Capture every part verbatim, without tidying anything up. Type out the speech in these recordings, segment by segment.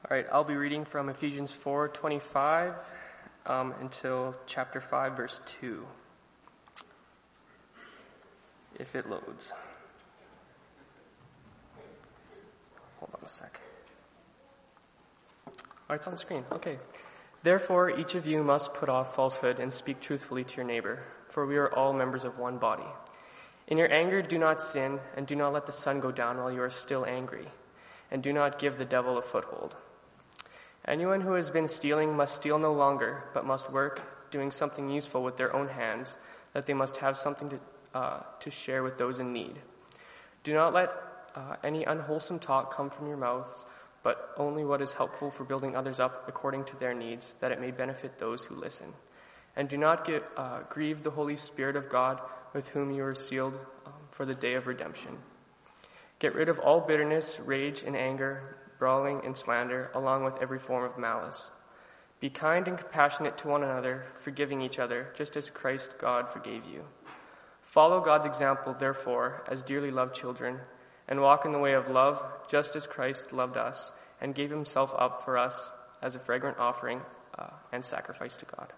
All right, I'll be reading from Ephesians four twenty-five um, until chapter five, verse two, if it loads. Hold on a sec. Oh, it's on the screen. Okay. Therefore, each of you must put off falsehood and speak truthfully to your neighbor, for we are all members of one body. In your anger, do not sin, and do not let the sun go down while you are still angry, and do not give the devil a foothold. Anyone who has been stealing must steal no longer, but must work, doing something useful with their own hands, that they must have something to, uh, to share with those in need. Do not let uh, any unwholesome talk come from your mouths, but only what is helpful for building others up according to their needs, that it may benefit those who listen. And do not get, uh, grieve the Holy Spirit of God, with whom you are sealed um, for the day of redemption. Get rid of all bitterness, rage, and anger, brawling and slander, along with every form of malice. Be kind and compassionate to one another, forgiving each other, just as Christ God forgave you. Follow God's example, therefore, as dearly loved children, and walk in the way of love, just as Christ loved us, and gave himself up for us as a fragrant offering uh, and sacrifice to God.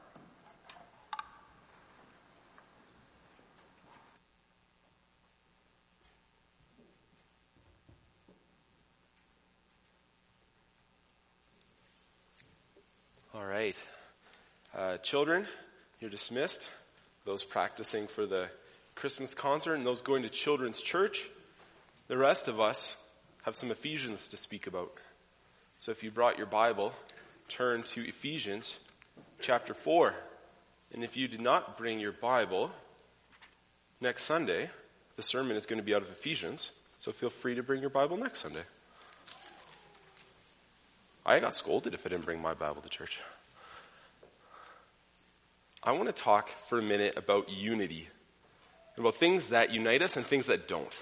All right. Uh, children, you're dismissed. Those practicing for the Christmas concert and those going to children's church. The rest of us have some Ephesians to speak about. So if you brought your Bible, turn to Ephesians chapter four. And if you did not bring your Bible, next Sunday, the sermon is going to be out of Ephesians. So feel free to bring your Bible next Sunday. I got scolded if I didn't bring my Bible to church. I want to talk for a minute about unity, about things that unite us and things that don't.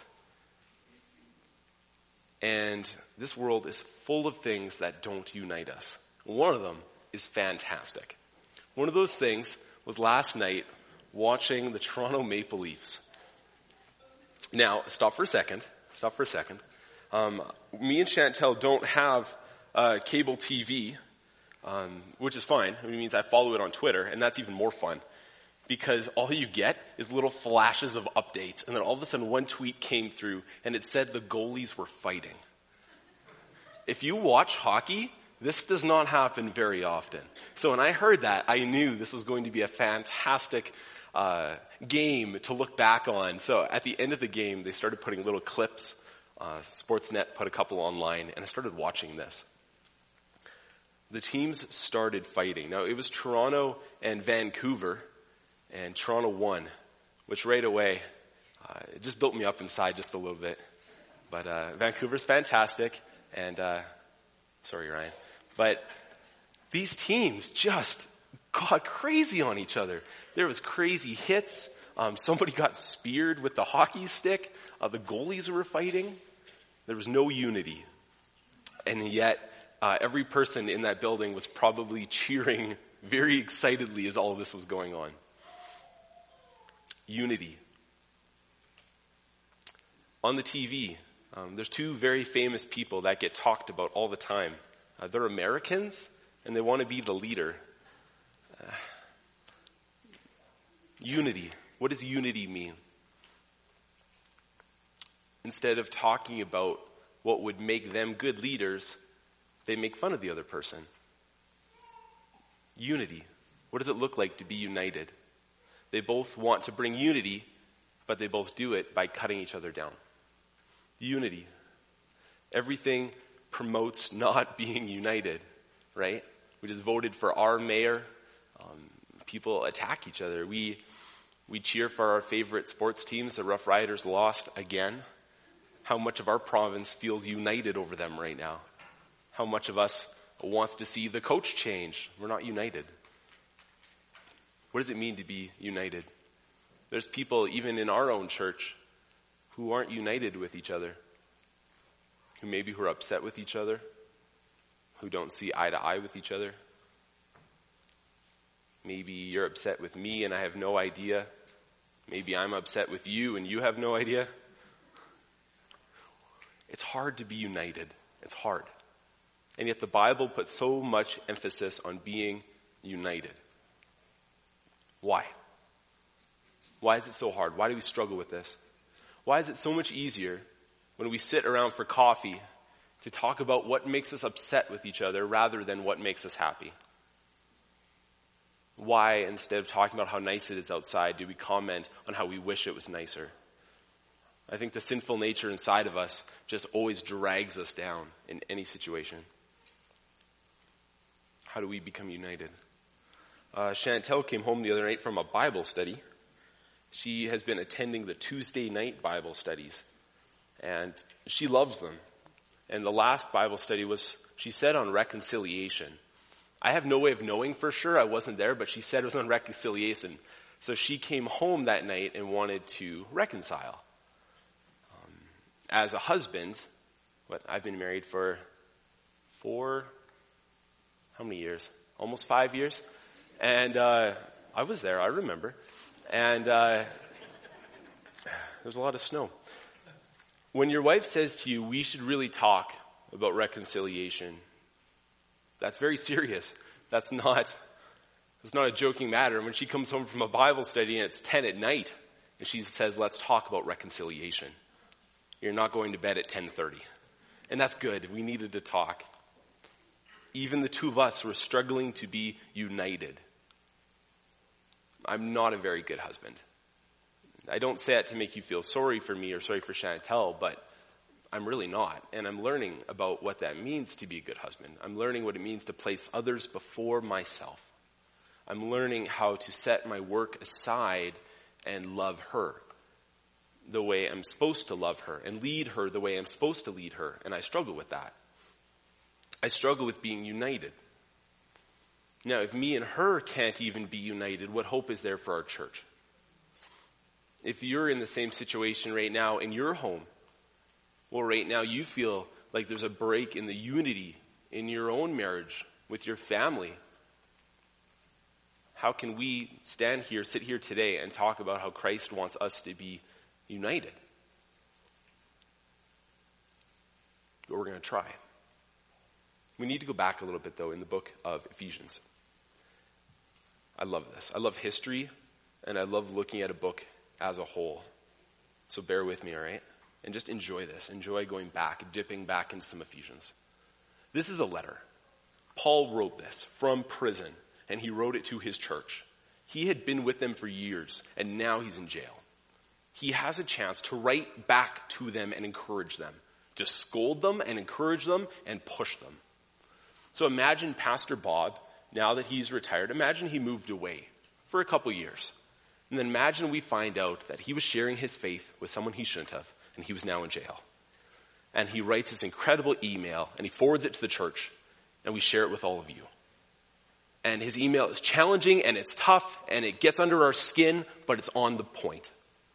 And this world is full of things that don't unite us. One of them is fantastic. One of those things was last night watching the Toronto Maple Leafs. Now, stop for a second. Stop for a second. Um, me and Chantel don't have Uh, cable T V, um, which is fine. It means I follow it on Twitter, and that's even more fun because all you get is little flashes of updates, and then all of a sudden one tweet came through, and it said the goalies were fighting. If you watch hockey, this does not happen very often. So when I heard that, I knew this was going to be a fantastic uh, game to look back on. So at the end of the game, they started putting little clips. Uh, Sportsnet put a couple online, and I started watching this. The teams started fighting. Now, it was Toronto and Vancouver, and Toronto won, which right away, uh, it just built me up inside just a little bit. But uh, Vancouver's fantastic, and uh, sorry, Ryan. But these teams just got crazy on each other. There was crazy hits. Um, somebody got speared with the hockey stick. Uh, the goalies were fighting. There was no unity. And yet, Uh, every person in that building was probably cheering very excitedly as all of this was going on. Unity. On the T V, um, there's two very famous people that get talked about all the time. Uh, they're Americans, and they want to be the leader. Uh, unity. What does unity mean? Instead of talking about what would make them good leaders, they make fun of the other person. Unity. What does it look like to be united? They both want to bring unity, but they both do it by cutting each other down. Unity. Everything promotes not being united, right? We just voted for our mayor. Um, people attack each other. We we cheer for our favorite sports teams. The Rough Riders lost again. How much of our province feels united over them right now? How much of us wants to see the coach change? We're not united. What does it mean to be united? There's people even in our own church who aren't united with each other, who maybe who are upset with each other, who don't see eye to eye with each other. Maybe you're upset with me and I have no idea. Maybe I'm upset with you and you have no idea. It's hard to be united. It's hard. And yet the Bible puts so much emphasis on being united. Why? Why is it so hard? Why do we struggle with this? Why is it so much easier when we sit around for coffee to talk about what makes us upset with each other rather than what makes us happy? Why, instead of talking about how nice it is outside, do we comment on how we wish it was nicer? I think the sinful nature inside of us just always drags us down in any situation. How do we become united? Uh, Chantel came home the other night from a Bible study. She has been attending the Tuesday night Bible studies, and she loves them. And the last Bible study was, she said, on reconciliation. I have no way of knowing for sure. I wasn't there, but she said it was on reconciliation. So she came home that night and wanted to reconcile. Um, as a husband, what I've been married for four, how many years? Almost five years. And uh, I was there, I remember. And uh, there's a lot of snow. When your wife says to you, we should really talk about reconciliation, that's very serious. That's not, that's not a joking matter. And when she comes home from a Bible study and it's ten at night, and she says, let's talk about reconciliation, you're not going to bed at ten thirty. And that's good. We needed to talk. Even the two of us were struggling to be united. I'm not a very good husband. I don't say that to make you feel sorry for me or sorry for Chantel, but I'm really not. And I'm learning about what that means to be a good husband. I'm learning what it means to place others before myself. I'm learning how to set my work aside and love her the way I'm supposed to love her and lead her the way I'm supposed to lead her. And I struggle with that. I struggle with being united. Now, if me and her can't even be united, what hope is there for our church? If you're in the same situation right now in your home, well, right now you feel like there's a break in the unity in your own marriage with your family. How can we stand here, sit here today and talk about how Christ wants us to be united? But we're going to try. We need to go back a little bit, though, in the book of Ephesians. I love this. I love history, and I love looking at a book as a whole. So bear with me, all right? And just enjoy this. Enjoy going back, dipping back into some Ephesians. This is a letter. Paul wrote this from prison, and he wrote it to his church. He had been with them for years, and now he's in jail. He has a chance to write back to them and encourage them, to scold them and encourage them and push them. So imagine Pastor Bob, now that he's retired, imagine he moved away for a couple years. And then imagine we find out that he was sharing his faith with someone he shouldn't have, and he was now in jail. And he writes this incredible email, and he forwards it to the church, and we share it with all of you. And his email is challenging, and it's tough, and it gets under our skin, but it's on the point.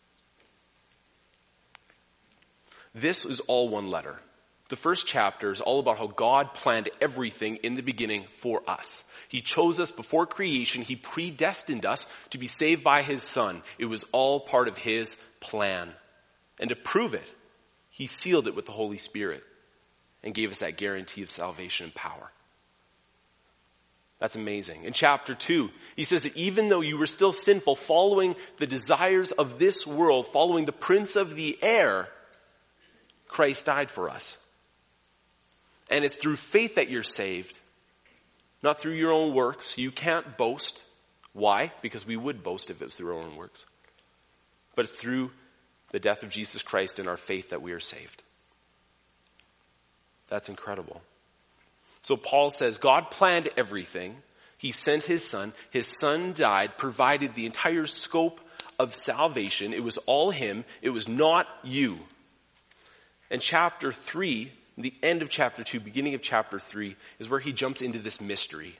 This is all one letter. The first chapter is all about how God planned everything in the beginning for us. He chose us before creation. He predestined us to be saved by his Son. It was all part of his plan. And to prove it, he sealed it with the Holy Spirit and gave us that guarantee of salvation and power. That's amazing. In chapter two, he says that even though you were still sinful, following the desires of this world, following the prince of the air, Christ died for us. And it's through faith that you're saved, not through your own works. You can't boast. Why? Because we would boast if it was through our own works. But it's through the death of Jesus Christ and our faith that we are saved. That's incredible. So Paul says God planned everything. He sent his Son. His Son died, provided the entire scope of salvation. It was all him. It was not you. And chapter three, the end of chapter two, beginning of chapter three, is where he jumps into this mystery.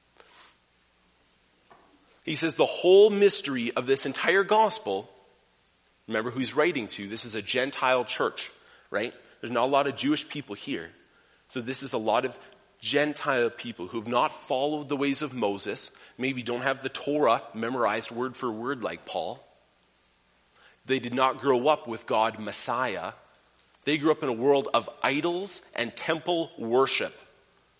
He says the whole mystery of this entire gospel, remember who he's writing to, this is a Gentile church, right? There's not a lot of Jewish people here. So this is a lot of Gentile people who have not followed the ways of Moses, maybe don't have the Torah memorized word for word like Paul. They did not grow up with God Messiah. They grew up in a world of idols and temple worship.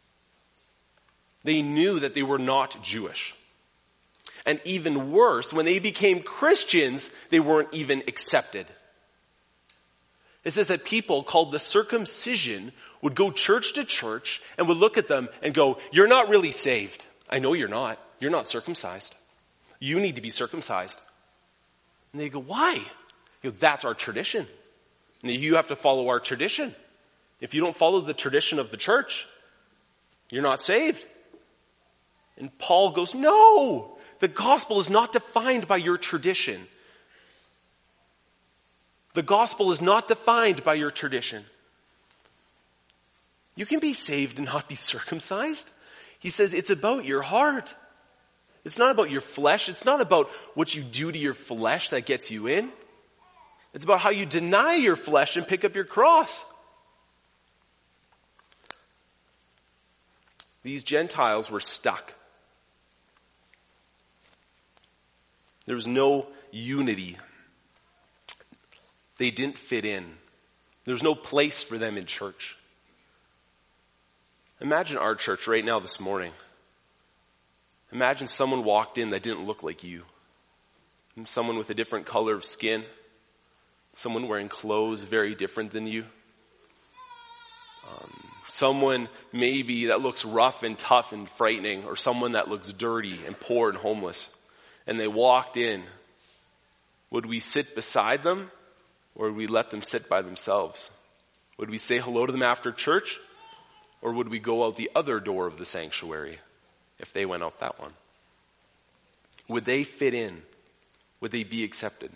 They knew that they were not Jewish. And even worse, when they became Christians, they weren't even accepted. It says that people called the circumcision would go church to church and would look at them and go, "You're not really saved. I know you're not. You're not circumcised. You need to be circumcised." And they go, "Why?" You know, "That's our tradition. And you have to follow our tradition. If you don't follow the tradition of the church, you're not saved." And Paul goes, "No, the gospel is not defined by your tradition. The gospel is not defined by your tradition. You can be saved and not be circumcised." He says it's about your heart. It's not about your flesh. It's not about what you do to your flesh that gets you in. It's about how you deny your flesh and pick up your cross. These Gentiles were stuck. There was no unity. They didn't fit in. There was no place for them in church. Imagine our church right now this morning. Imagine someone walked in that didn't look like you. Someone with a different color of skin. Someone wearing clothes very different than you. Um, someone maybe that looks rough and tough and frightening, or someone that looks dirty and poor and homeless. And they walked in. Would we sit beside them, or would we let them sit by themselves? Would we say hello to them after church, or would we go out the other door of the sanctuary if they went out that one? Would they fit in? Would they be accepted?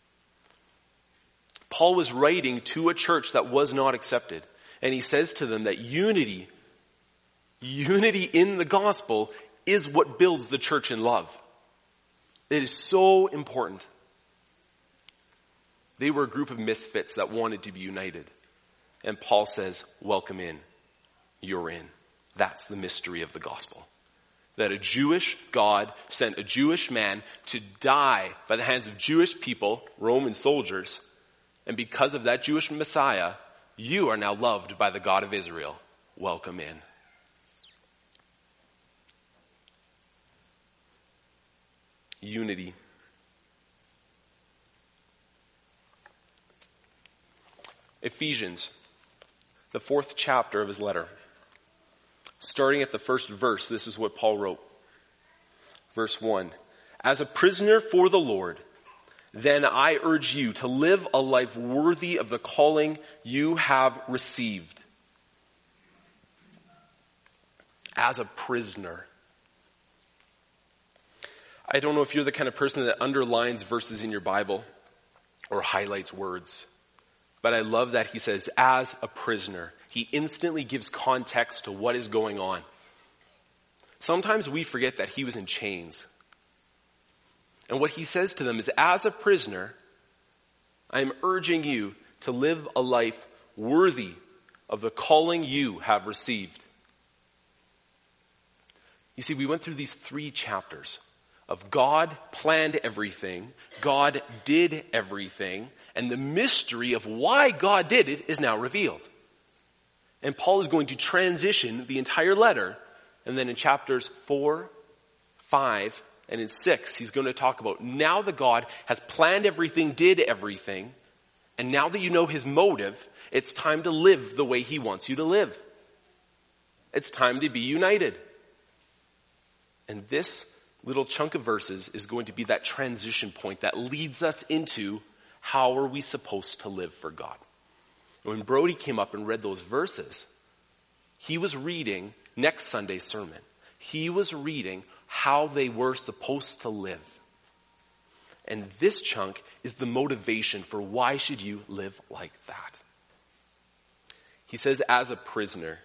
Paul was writing to a church that was not accepted. And he says to them that unity, unity in the gospel is what builds the church in love. It is so important. They were a group of misfits that wanted to be united. And Paul says, welcome in. You're in. That's the mystery of the gospel. That a Jewish God sent a Jewish man to die by the hands of Jewish people, Roman soldiers. And because of that Jewish Messiah, you are now loved by the God of Israel. Welcome in. Unity. Ephesians, the fourth chapter of his letter. Starting at the first verse, this is what Paul wrote. Verse one. As a prisoner for the Lord, then I urge you to live a life worthy of the calling you have received. As a prisoner. I don't know if you're the kind of person that underlines verses in your Bible or highlights words. But I love that he says, as a prisoner. He instantly gives context to what is going on. Sometimes we forget that he was in chains. And what he says to them is, as a prisoner, I am urging you to live a life worthy of the calling you have received. You see, we went through these three chapters of God planned everything, God did everything, and the mystery of why God did it is now revealed. And Paul is going to transition the entire letter, and then in chapters four, five, and in six, he's going to talk about now that God has planned everything, did everything, and now that you know his motive, it's time to live the way he wants you to live. It's time to be united. And this little chunk of verses is going to be that transition point that leads us into how are we supposed to live for God. When Brody came up and read those verses, he was reading next Sunday's sermon. He was reading how they were supposed to live. And this chunk is the motivation for why should you live like that. He says, as a prisoner,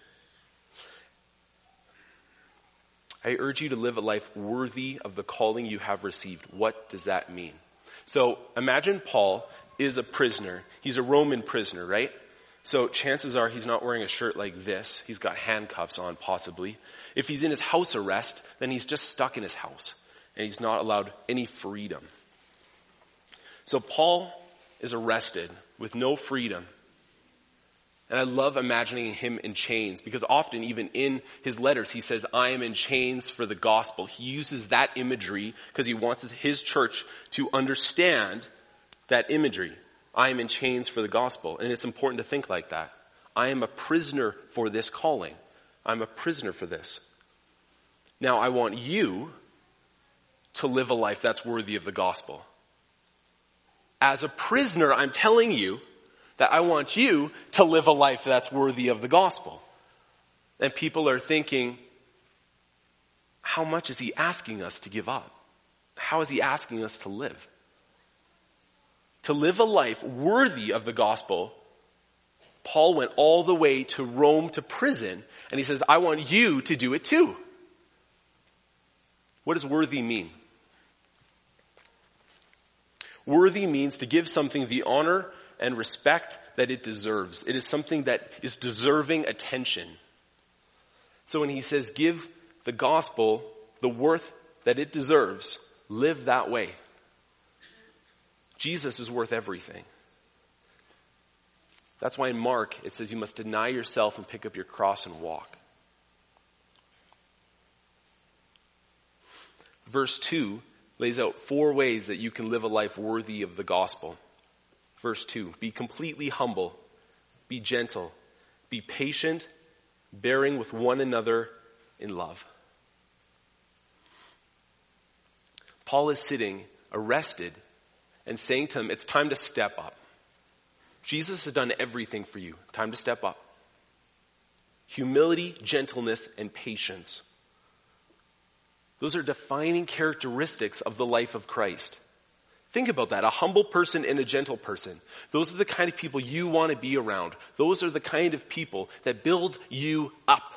I urge you to live a life worthy of the calling you have received. What does that mean? So imagine Paul is a prisoner. He's a Roman prisoner, right? So chances are he's not wearing a shirt like this. He's got handcuffs on, possibly. If he's in his house arrest, then he's just stuck in his house. And he's not allowed any freedom. So Paul is arrested with no freedom. And I love imagining him in chains, because often even in his letters he says, I am in chains for the gospel. He uses that imagery because he wants his church to understand that imagery. I am in chains for the gospel. And it's important to think like that. I am a prisoner for this calling. I'm a prisoner for this. Now I want you to live a life that's worthy of the gospel. As a prisoner, I'm telling you that I want you to live a life that's worthy of the gospel. And people are thinking, how much is he asking us to give up? How is he asking us to live? To live a life worthy of the gospel, Paul went all the way to Rome, to prison, and he says, I want you to do it too. What does worthy mean? Worthy means to give something the honor and respect that it deserves. It is something that is deserving attention. So when he says give the gospel the worth that it deserves, live that way. Jesus is worth everything. That's why in Mark it says you must deny yourself and pick up your cross and walk. Verse two lays out four ways that you can live a life worthy of the gospel. Verse two, be completely humble, be gentle, be patient, bearing with one another in love. Paul is sitting arrested and saying to him, it's time to step up. Jesus has done everything for you. Time to step up. Humility, gentleness, and patience. Those are defining characteristics of the life of Christ. Think about that. A humble person and a gentle person. Those are the kind of people you want to be around. Those are the kind of people that build you up.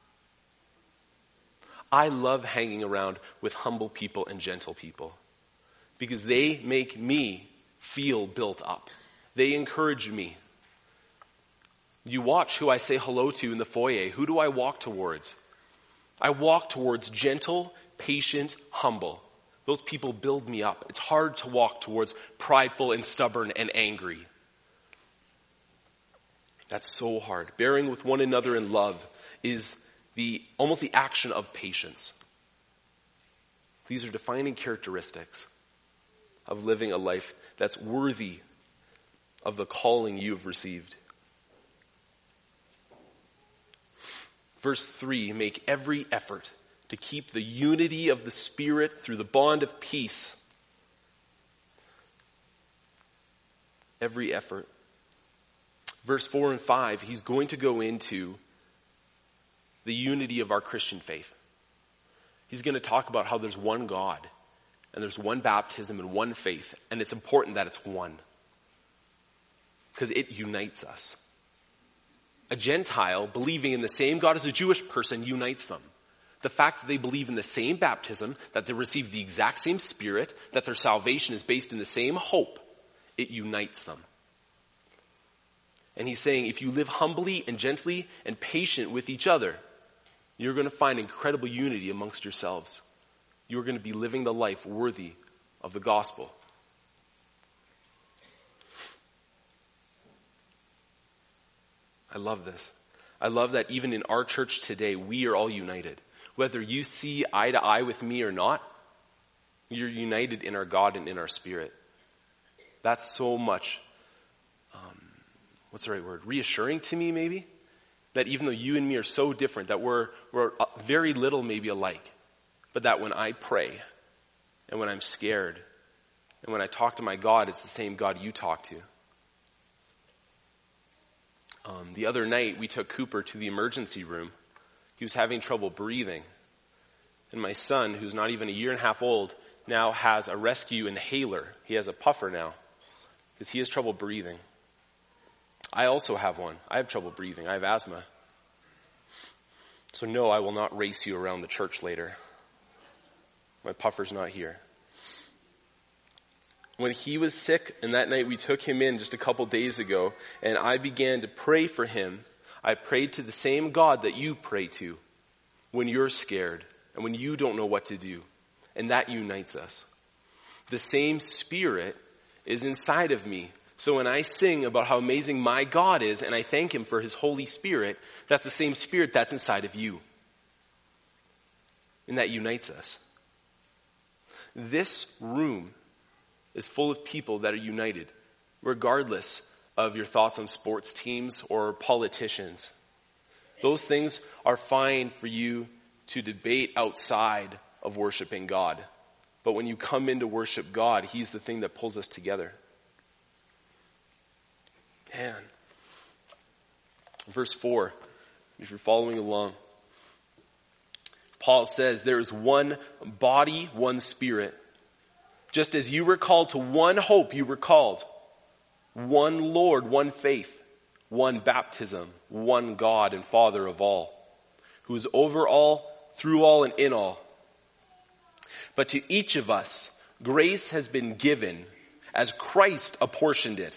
I love hanging around with humble people and gentle people because they make me feel built up. They encourage me. You watch who I say hello to in the foyer. Who do I walk towards? I walk towards gentle, patient, humble. Those people build me up. It's hard to walk towards prideful and stubborn and angry. That's so hard. Bearing with one another in love is the almost the action of patience. These are defining characteristics of living a life that's worthy of the calling you've received. Verse three, make every effort to keep the unity of the Spirit through the bond of peace. Every effort. Verse four and five, he's going to go into the unity of our Christian faith. He's going to talk about how there's one God, and there's one baptism and one faith, and it's important that it's one. Because it unites us. A Gentile believing in the same God as a Jewish person unites them. The fact that they believe in the same baptism, that they receive the exact same Spirit, that their salvation is based in the same hope, it unites them. And he's saying if you live humbly and gently and patient with each other, you're going to find incredible unity amongst yourselves. You're going to be living the life worthy of the gospel. I love this. I love that even in our church today, we are all united. Whether you see eye to eye with me or not, you're united in our God and in our Spirit. That's so much, um, what's the right word? Reassuring to me, maybe? That even though you and me are so different, that we're, we're very little maybe alike, but that when I pray, and when I'm scared, and when I talk to my God, it's the same God you talk to. Um, the other night, we took Cooper to the emergency room. He was having trouble breathing. And my son, who's not even a year and a half old, now has a rescue inhaler. He has a puffer now because he has trouble breathing. I also have one. I have trouble breathing. I have asthma. So no, I will not race you around the church later. My puffer's not here. When he was sick, and that night we took him in just a couple days ago, and I began to pray for him, I prayed to the same God that you pray to when you're scared and when you don't know what to do. And that unites us. The same Spirit is inside of me. So when I sing about how amazing my God is and I thank him for his Holy Spirit, that's the same Spirit that's inside of you. And that unites us. This room is full of people that are united, regardless of your thoughts on sports teams or politicians. Those things are fine for you to debate outside of worshiping God. But when you come in to worship God, he's the thing that pulls us together. Man. Verse four, if you're following along, Paul says there is one body, one Spirit. Just as you were called to one hope, you were called. One Lord, one faith, one baptism, one God and Father of all, who is over all, through all, and in all. But to each of us, grace has been given as Christ apportioned it.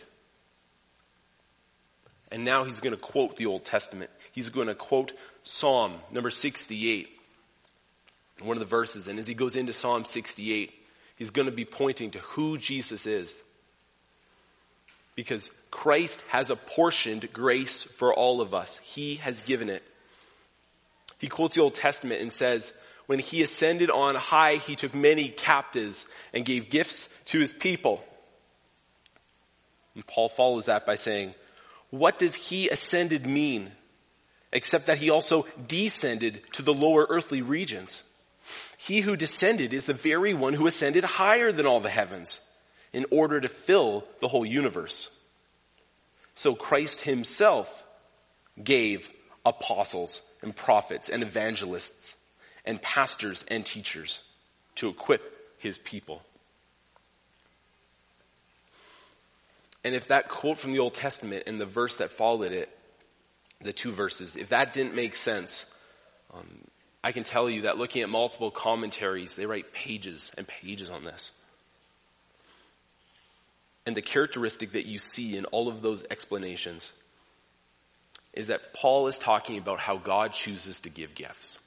And now he's going to quote the Old Testament. He's going to quote Psalm number sixty-eight. One of the verses. And as he goes into Psalm sixty-eight, he's going to be pointing to who Jesus is. Because Christ has apportioned grace for all of us. He has given it. He quotes the Old Testament and says, when he ascended on high, he took many captives and gave gifts to his people. And Paul follows that by saying, what does he ascended mean? Except that he also descended to the lower earthly regions. He who descended is the very one who ascended higher than all the heavens in order to fill the whole universe. So Christ himself gave apostles and prophets and evangelists and pastors and teachers to equip his people. And if that quote from the Old Testament and the verse that followed it, the two verses, if that didn't make sense, um, I can tell you that looking at multiple commentaries, they write pages and pages on this. And the characteristic that you see in all of those explanations is that Paul is talking about how God chooses to give gifts.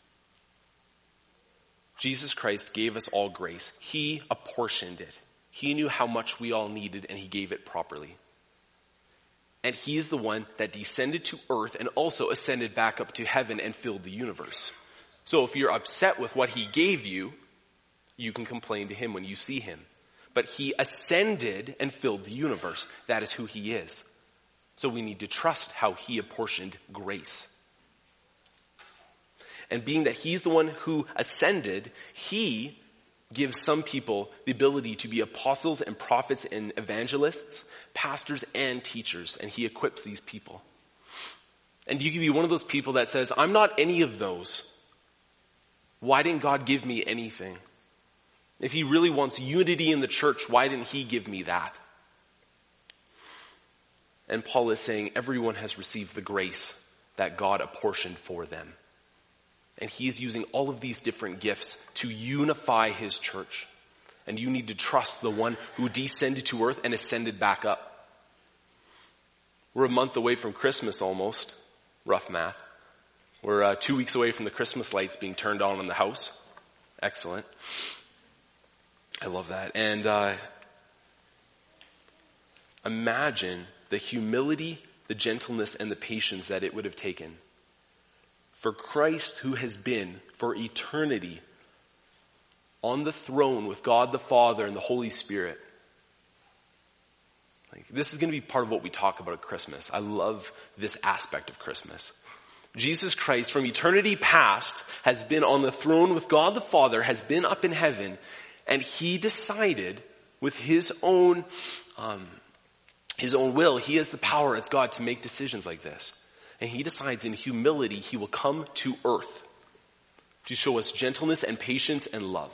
Jesus Christ gave us all grace. He apportioned it. He knew how much we all needed and he gave it properly. And he is the one that descended to earth and also ascended back up to heaven and filled the universe. So if you're upset with what he gave you, you can complain to him when you see him. But he ascended and filled the universe. That is who he is. So we need to trust how he apportioned grace. And being that he's the one who ascended, he gives some people the ability to be apostles and prophets and evangelists, pastors and teachers, and he equips these people. And you can be one of those people that says, I'm not any of those. Why didn't God give me anything? If he really wants unity in the church, why didn't he give me that? And Paul is saying everyone has received the grace that God apportioned for them. And he is using all of these different gifts to unify his church. And you need to trust the one who descended to earth and ascended back up. We're a month away from Christmas almost. Rough math. We're uh, two weeks away from the Christmas lights being turned on in the house. Excellent. I love that. And uh, imagine the humility, the gentleness, and the patience that it would have taken for Christ, who has been for eternity on the throne with God the Father and the Holy Spirit. Like, this is going to be part of what we talk about at Christmas. I love this aspect of Christmas. Jesus Christ, from eternity past, has been on the throne with God the Father, has been up in heaven, and he decided with his own, um, his own will, he has the power as God to make decisions like this. And he decides in humility he will come to earth to show us gentleness and patience and love.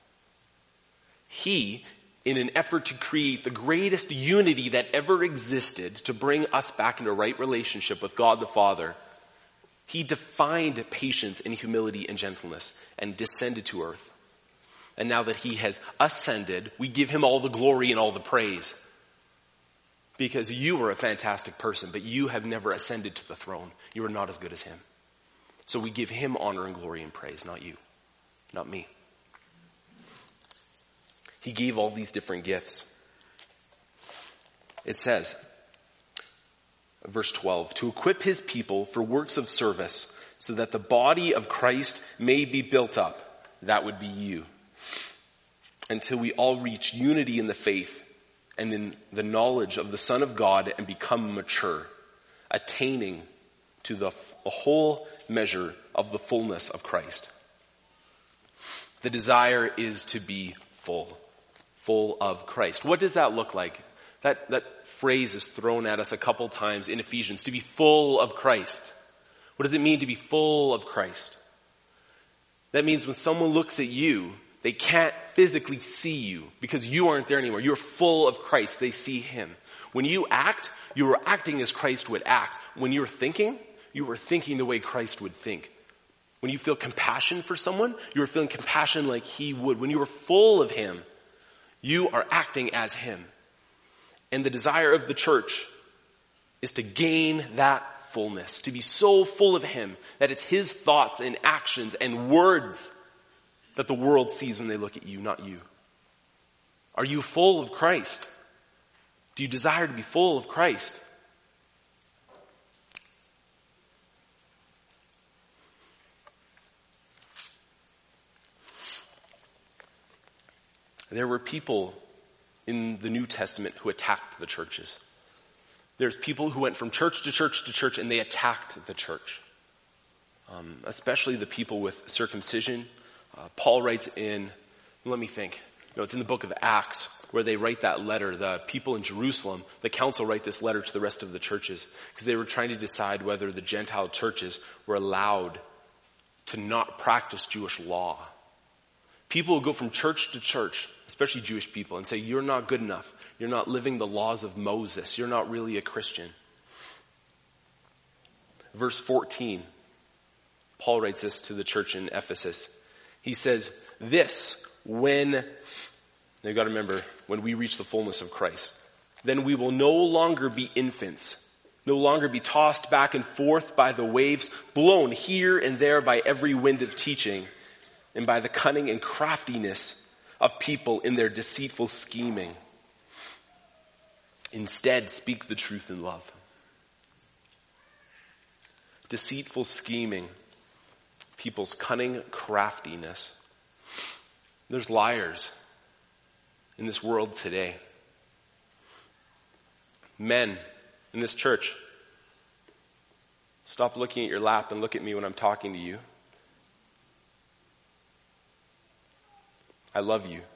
He, in an effort to create the greatest unity that ever existed to bring us back into a right relationship with God the Father, he defined patience and humility and gentleness and descended to earth. And now that he has ascended, we give him all the glory and all the praise. Because you are a fantastic person, but you have never ascended to the throne. You are not as good as him. So we give him honor and glory and praise, not you, not me. He gave all these different gifts. It says, verse twelve, to equip his people for works of service so that the body of Christ may be built up. That would be you. Until we all reach unity in the faith and in the knowledge of the Son of God and become mature, attaining to the, the whole measure of the fullness of Christ. The desire is to be full, full of Christ. What does that look like? That, that phrase is thrown at us a couple times in Ephesians, to be full of Christ. What does it mean to be full of Christ? That means when someone looks at you, they can't physically see you because you aren't there anymore. You're full of Christ. They see him. When you act, you are acting as Christ would act. When you're thinking, you are thinking the way Christ would think. When you feel compassion for someone, you are feeling compassion like he would. When you are full of him, you are acting as him. And the desire of the church is to gain that fullness, to be so full of him that it's his thoughts and actions and words that the world sees when they look at you, not you. Are you full of Christ? Do you desire to be full of Christ? There were people in the New Testament who attacked the churches. There's people who went from church to church to church and they attacked the church. Um, especially the people with circumcision. Uh, Paul writes in, let me think, no, it's in the book of Acts where they write that letter. The people in Jerusalem, the council write this letter to the rest of the churches because they were trying to decide whether the Gentile churches were allowed to not practice Jewish law. People who go from church to church, especially Jewish people, and say, you're not good enough. You're not living the laws of Moses. You're not really a Christian. Verse fourteen, Paul writes this to the church in Ephesus. He says, this, when, now you've got to remember, when we reach the fullness of Christ, then we will no longer be infants, no longer be tossed back and forth by the waves, blown here and there by every wind of teaching, and by the cunning and craftiness of people in their deceitful scheming. Instead, speak the truth in love. Deceitful scheming, people's cunning craftiness. There's liars in this world today. Men in this church, stop looking at your lap and look at me when I'm talking to you. I love you.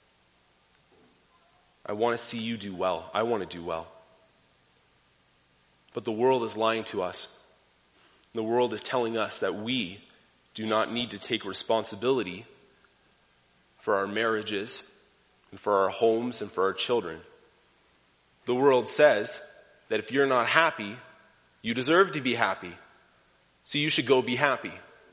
I want to see you do well. I want to do well. But the world is lying to us. The world is telling us that we do not need to take responsibility for our marriages and for our homes and for our children. The world says that if you're not happy, you deserve to be happy. So you should go be happy.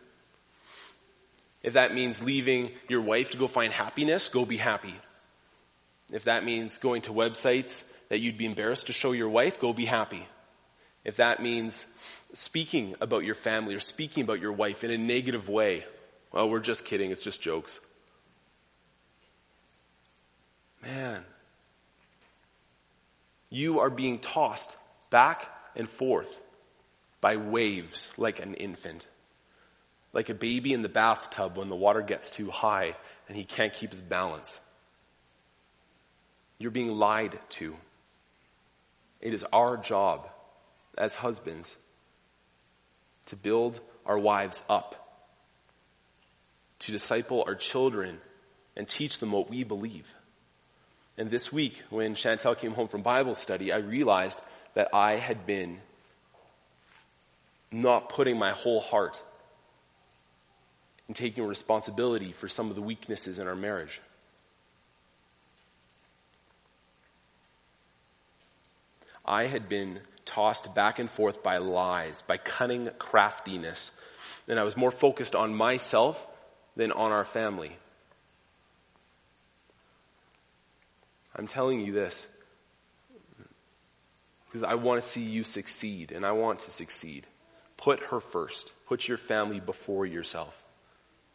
If that means leaving your wife to go find happiness, go be happy. If that means going to websites that you'd be embarrassed to show your wife, go be happy. If that means speaking about your family or speaking about your wife in a negative way, well, we're just kidding, it's just jokes. Man, you are being tossed back and forth by waves like an infant. Like a baby in the bathtub when the water gets too high and he can't keep his balance. You're being lied to. It is our job as husbands to build our wives up, to disciple our children and teach them what we believe. And this week, when Chantel came home from Bible study, I realized that I had been not putting my whole heart and taking responsibility for some of the weaknesses in our marriage. I had been tossed back and forth by lies, by cunning craftiness, and I was more focused on myself than on our family. I'm telling you this because I want to see you succeed, and I want to succeed. Put her first. Put your family before yourself.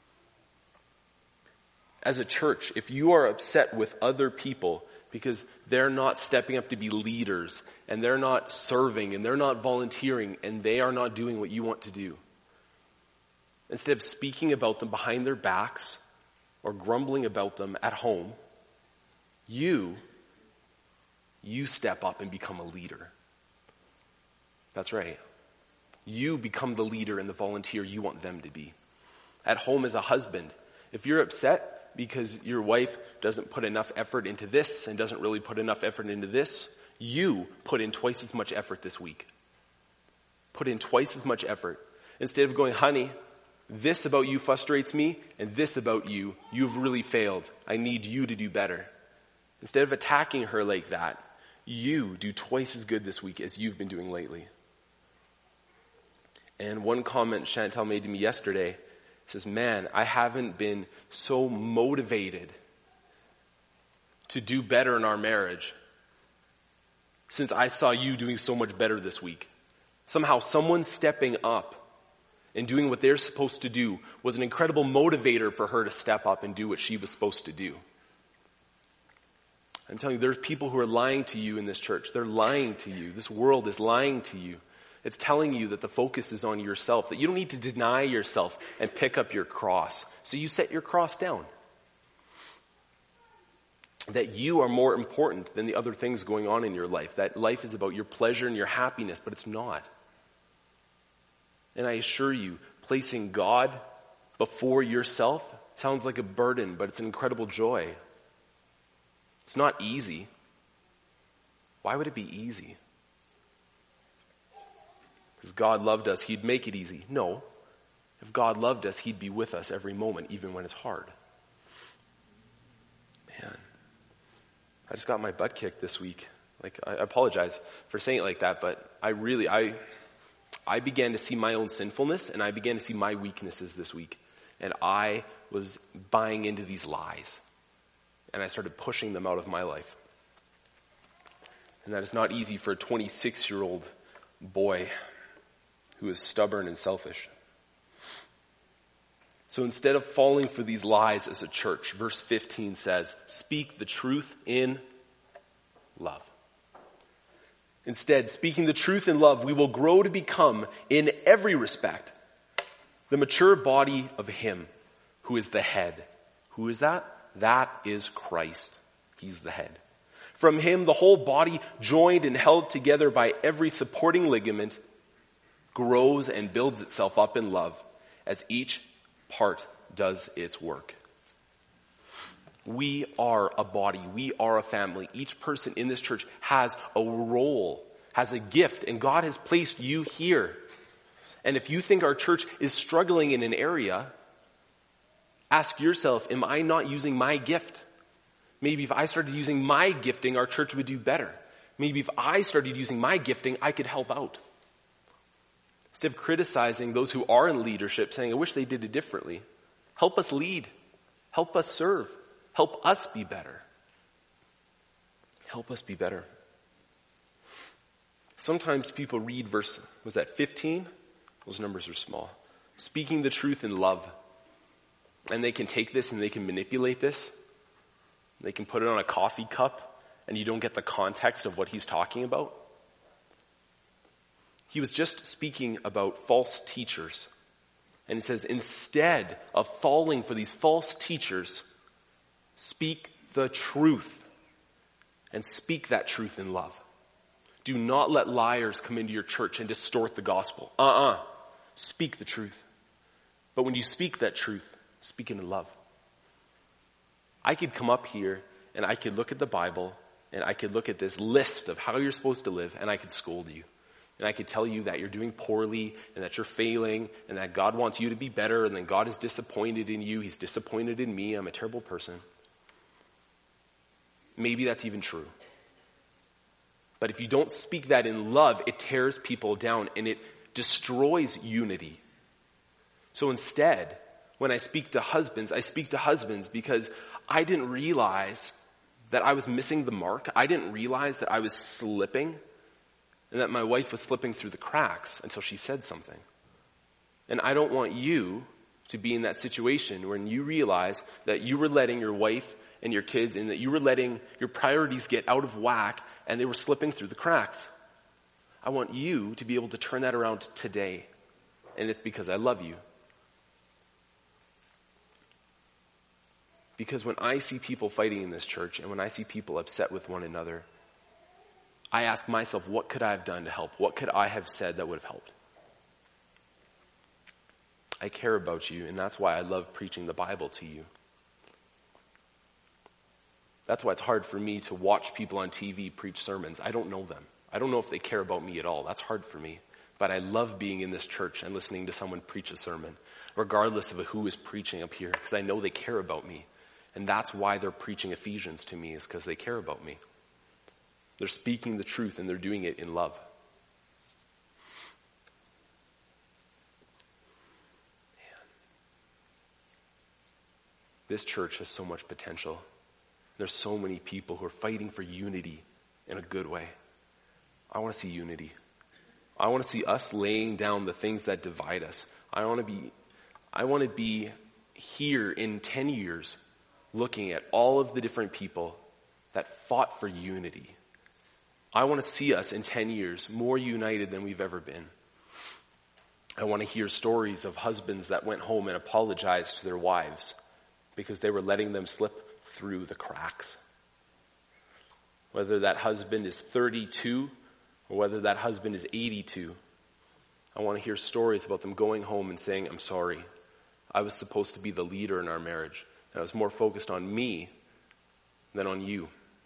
As a church, if you are upset with other people because they're not stepping up to be leaders, and they're not serving, and they're not volunteering, and they are not doing what you want to do. Instead of speaking about them behind their backs or grumbling about them at home, you, you step up and become a leader. That's right. You become the leader and the volunteer you want them to be. At home as a husband, if you're upset because your wife doesn't put enough effort into this and doesn't really put enough effort into this, you put in twice as much effort this week. Put in twice as much effort. Instead of going, honey, this about you frustrates me, and this about you, you've really failed. I need you to do better. Instead of attacking her like that, you do twice as good this week as you've been doing lately. And one comment Chantel made to me yesterday says, man, I haven't been so motivated to do better in our marriage since I saw you doing so much better this week. Somehow someone stepping up and doing what they're supposed to do was an incredible motivator for her to step up and do what she was supposed to do. I'm telling you, there's people who are lying to you in this church. They're lying to you. This world is lying to you. It's telling you that the focus is on yourself, that you don't need to deny yourself and pick up your cross. So you set your cross down. That you are more important than the other things going on in your life. That life is about your pleasure and your happiness, but it's not. And I assure you, placing God before yourself sounds like a burden, but it's an incredible joy. It's not easy. Why would it be easy? Because God loved us, he'd make it easy. No. If God loved us, he'd be with us every moment, even when it's hard. Man, I just got my butt kicked this week. Like, I apologize for saying it like that, but I really, I... I began to see my own sinfulness, and I began to see my weaknesses this week. And I was buying into these lies. And I started pushing them out of my life. And that is not easy for a twenty-six-year-old boy who is stubborn and selfish. So instead of falling for these lies as a church, verse fifteen says, speak the truth in love. Instead, speaking the truth in love, we will grow to become, in every respect, the mature body of him who is the head. Who is that? That is Christ. He's the head. From him, the whole body, joined and held together by every supporting ligament, grows and builds itself up in love as each part does its work. We are a body. We are a family. Each person in this church has a role, has a gift, and God has placed you here. And if you think our church is struggling in an area, ask yourself, am I not using my gift? Maybe if I started using my gifting, our church would do better. Maybe if I started using my gifting, I could help out. Instead of criticizing those who are in leadership, saying, I wish they did it differently, help us lead. Help us serve. Help us be better. Help us be better. Sometimes people read verse, was that fifteen? Those numbers are small. Speaking the truth in love. And they can take this and they can manipulate this. They can put it on a coffee cup and you don't get the context of what he's talking about. He was just speaking about false teachers. And he says, instead of falling for these false teachers, speak the truth, and speak that truth in love. Do not let liars come into your church and distort the gospel. Uh-uh. Speak the truth. But when you speak that truth, speak it in love. I could come up here and I could look at the Bible and I could look at this list of how you're supposed to live and I could scold you. And I could tell you that you're doing poorly and that you're failing and that God wants you to be better and then God is disappointed in you. He's disappointed in me. I'm a terrible person. Maybe that's even true. But if you don't speak that in love, it tears people down and it destroys unity. So instead, when I speak to husbands, I speak to husbands because I didn't realize that I was missing the mark. I didn't realize that I was slipping and that my wife was slipping through the cracks until she said something. And I don't want you to be in that situation when you realize that you were letting your wife and your kids, and that you were letting your priorities get out of whack and they were slipping through the cracks. I want you to be able to turn that around today. And it's because I love you. Because when I see people fighting in this church and when I see people upset with one another, I ask myself, what could I have done to help? What could I have said that would have helped? I care about you, and that's why I love preaching the Bible to you. That's why it's hard for me to watch people on T V preach sermons. I don't know them. I don't know if they care about me at all. That's hard for me. But I love being in this church and listening to someone preach a sermon, regardless of who is preaching up here, because I know they care about me. And that's why they're preaching Ephesians to me, is because they care about me. They're speaking the truth and they're doing it in love. Man. This church has so much potential. There's so many people who are fighting for unity in a good way. I want to see unity. I want to see us laying down the things that divide us. I want to be, I want to be here in ten years looking at all of the different people that fought for unity. I want to see us in ten years more united than we've ever been. I want to hear stories of husbands that went home and apologized to their wives because they were letting them slip through the cracks. Whether that husband is thirty-two or whether that husband is eighty-two, I want to hear stories about them going home and saying, I'm sorry. I was supposed to be the leader in our marriage. And I was more focused on me than on you.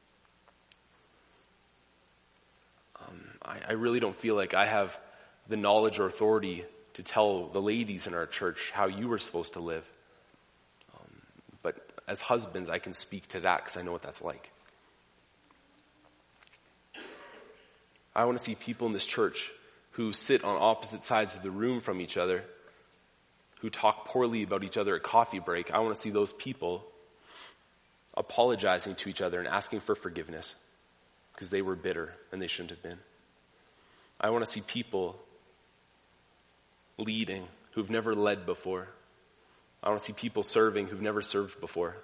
Um, I, I really don't feel like I have the knowledge or authority to tell the ladies in our church how you were supposed to live. Um, but as husbands, I can speak to that because I know what that's like. I want to see people in this church who sit on opposite sides of the room from each other, who talk poorly about each other at coffee break. I want to see those people apologizing to each other and asking for forgiveness because they were bitter and they shouldn't have been. I want to see people leading who've never led before. I want to see people serving who've never served before.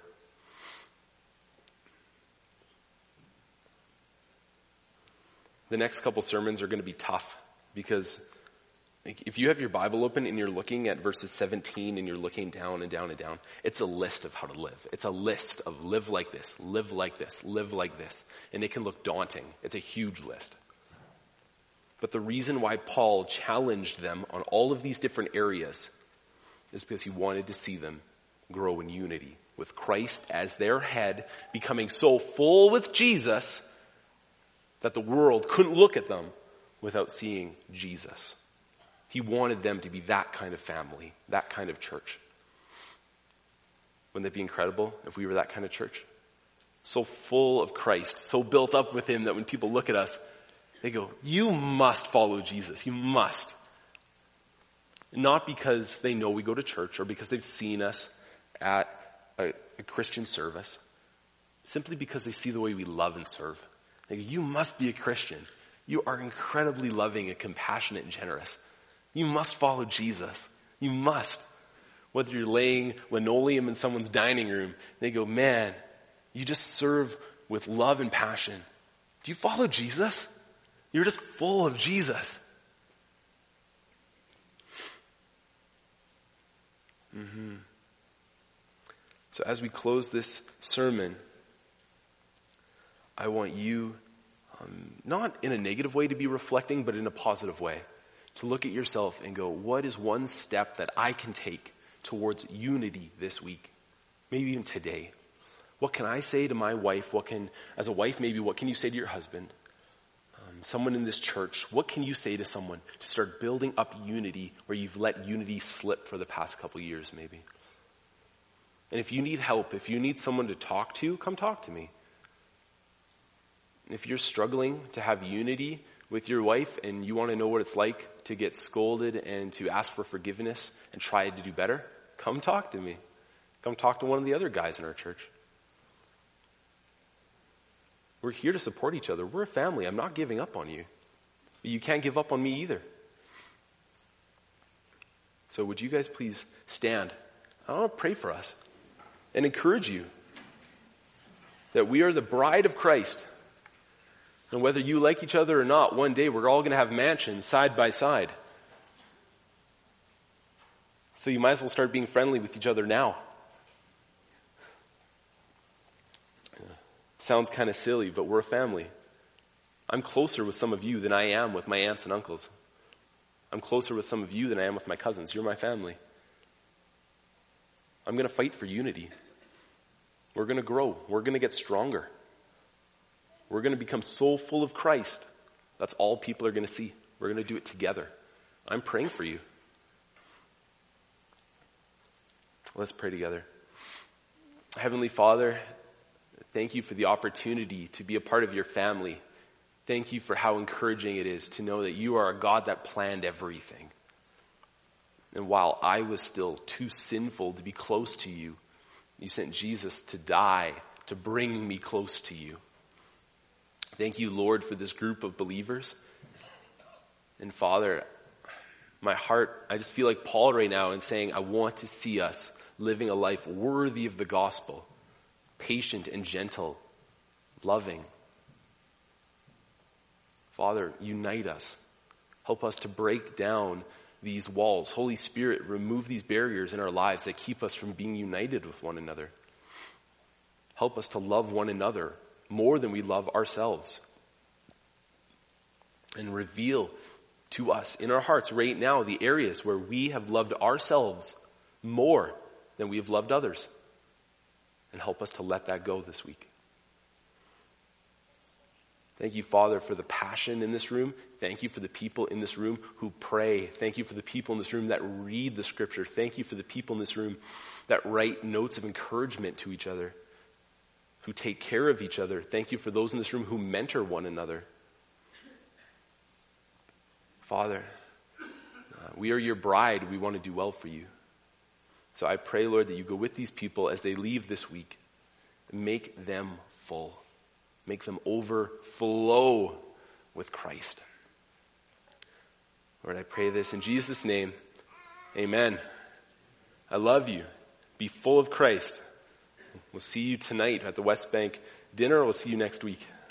The next couple sermons are going to be tough because if you have your Bible open and you're looking at verses seventeen and you're looking down and down and down, it's a list of how to live. It's a list of live like this, live like this, live like this. And it can look daunting. It's a huge list. But the reason why Paul challenged them on all of these different areas is because he wanted to see them grow in unity with Christ as their head, becoming so full with Jesus that the world couldn't look at them without seeing Jesus. He wanted them to be that kind of family, that kind of church. Wouldn't that be incredible if we were that kind of church? So full of Christ, so built up with him that when people look at us, they go, you must follow Jesus. You must. Not because they know we go to church or because they've seen us at a, a Christian service. Simply because they see the way we love and serve. They go, you must be a Christian. You are incredibly loving and compassionate and generous. You must follow Jesus. You must. Whether you're laying linoleum in someone's dining room, they go, man, you just serve with love and passion. Do you follow Jesus? You're just full of Jesus. Mm-hmm. So as we close this sermon, I want you, um, not in a negative way to be reflecting, but in a positive way. To look at yourself and go, what is one step that I can take towards unity this week? Maybe even today. What can I say to my wife? What can, as a wife, maybe what can you say to your husband? Um, someone in this church, what can you say to someone to start building up unity where you've let unity slip for the past couple years maybe? And if you need help, if you need someone to talk to, come talk to me. If you're struggling to have unity with your wife and you want to know what it's like to get scolded and to ask for forgiveness and try to do better, come talk to me. Come talk to one of the other guys in our church. We're here to support each other. We're a family. I'm not giving up on you. But you can't give up on me either. So would you guys please stand? I want to pray for us and encourage you. that we are the bride of Christ. And whether you like each other or not, one day we're all going to have mansions side by side. So you might as well start being friendly with each other now. Sounds kind of silly, but we're a family. I'm closer with some of you than I am with my aunts and uncles. I'm closer with some of you than I am with my cousins. You're my family. I'm going to fight for unity. We're going to grow. We're going to get stronger. We're going to become so full of Christ. That's all people are going to see. We're going to do it together. I'm praying for you. Let's pray together. Heavenly Father, thank you for the opportunity to be a part of your family. Thank you for how encouraging it is to know that you are a God that planned everything. And while I was still too sinful to be close to you, you sent Jesus to die, to bring me close to you. Thank you, Lord, for this group of believers. And Father, my heart, I just feel like Paul right now in saying, I want to see us living a life worthy of the gospel, patient and gentle, loving. Father, unite us. Help us to break down these walls. Holy Spirit, remove these barriers in our lives that keep us from being united with one another. Help us to love one another more than we love ourselves. And reveal to us in our hearts right now the areas where we have loved ourselves more than we have loved others. And help us to let that go this week. Thank you, Father, for the passion in this room. Thank you for the people in this room who pray. Thank you for the people in this room that read the scripture. Thank you for the people in this room that write notes of encouragement to each other, who take care of each other. Thank you for those in this room who mentor one another. Father, uh, we are your bride. We want to do well for you. So I pray, Lord, that you go with these people as they leave this week. Make them full. Make them overflow with Christ. Lord, I pray this in Jesus' name. Amen. I love you. Be full of Christ. We'll see you tonight at the West Bank dinner. We'll see you next week.